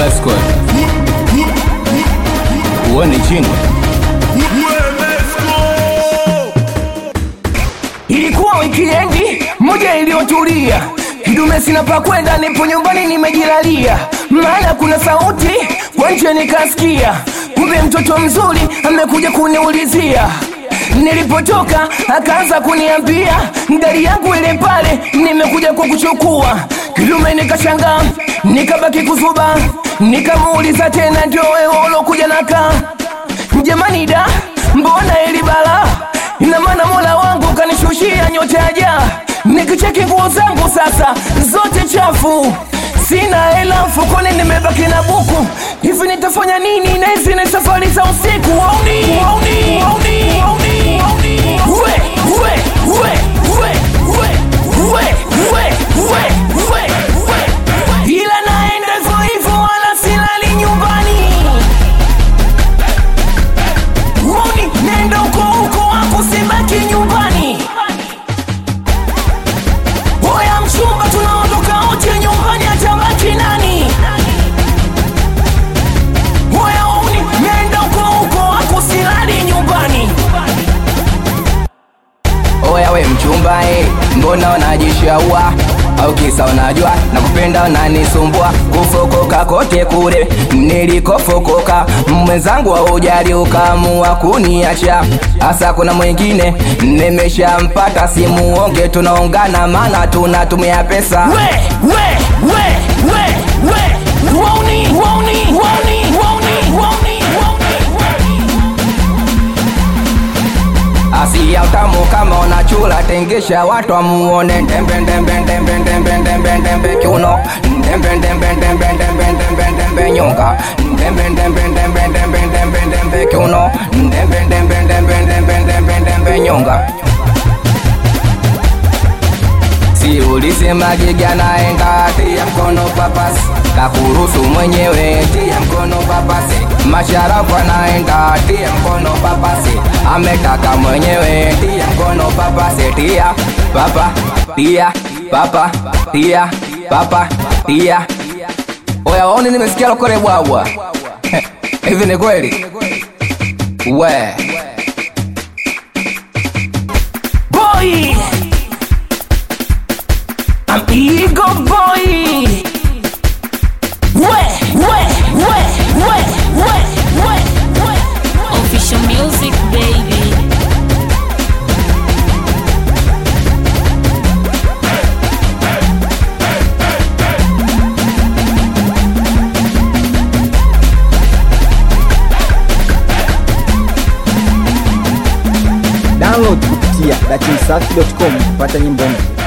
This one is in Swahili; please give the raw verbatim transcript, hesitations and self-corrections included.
Mesco uone chini. Ilikuwa wikiendi moja iliyotulia, kidume sina pa kwenda, nipo nyumbani nimejilalia. Maana kuna sauti kwa nje nikasikia, kumbe mtoto mzuri amekuja kuniulizia. Nilipotoka akaanza kuniambia ndari yangu ile pale, nimekuja kwa kuchukua. Kidume nikashangaa, nikabaki kuzuba, nikamuuliza tena ndio wewe ulokuja naka? Jamani da, mbona ili bala? Ina maana Mola wangu kanishushia nyota aja. Nikicheki nguo zangu sasa zote chafu, sina hela mfukoni, nimebaki na buku. Hivi nitafanya nini na hizi ni safari za usiku? Wauni, wauni, wauni, wauni, wauni. Uwe, uwe, uwe, uwe, uwe, uwe, uwe, uwe, uwe, uwe. Ila naenda hivyo hivyo wala silali nyumbani. Wauni, nenda huko huko wako sibaki nyumbani. Oya mchumba tunaondoka wote nyumbani, atabaki nani? Oya wauni, nenda huko huko wako silali nyumbani. Oya we mchumba eh, mbona unajishaua? Au kisa unajua nakupenda unanisumbua? Kufokoka kote kule nilikofokoka, mwenzangu haujali ukaamua kuniacha. Asa kuna mwingine nimeshampata, simuonge tunaongana maana tunatumia pesa. We, we, we, we, we, wauni, wauni, wauni, wauni, wauni, wauni. Asia utamu kama unachula, tengesha watu amuone. Dembe dembe dembe dembe dembe dembe kiuno, dembe dembe dembe dembe dembe dembe nyonga, dembe dembe dembe dembe dembe dembe kiuno, dembe dembe dembe dembe dembe dembe nyonga. Si ulisema giga naenda, tia mkono papasi, kakuruhusu mwenyewe, tia mkono papasi. Masharafu anaenda, tia mkono papasi, ametaka mwenyewe, tia mkono papasi. Tia papa, tia papa, tia papa, tia. Oya waoni nimesikia lokole bwabwa. Hivi ni kweli? We Boy, I'm ego boy. We, we, we, we, we, we, we. Official music, baby. Download kupitia dachimsafi dot com kupata nyimbo mpya.